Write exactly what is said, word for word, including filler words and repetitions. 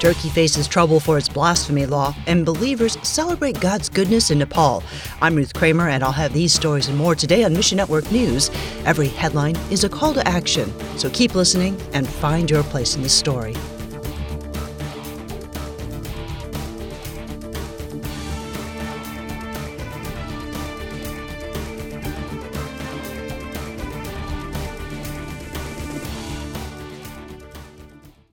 Turkey faces trouble for its blasphemy law, and believers celebrate God's goodness in Nepal. I'm Ruth Kramer, and I'll have these stories and more today on Mission Network News. Every headline is a call to action, so keep listening and find your place in the story.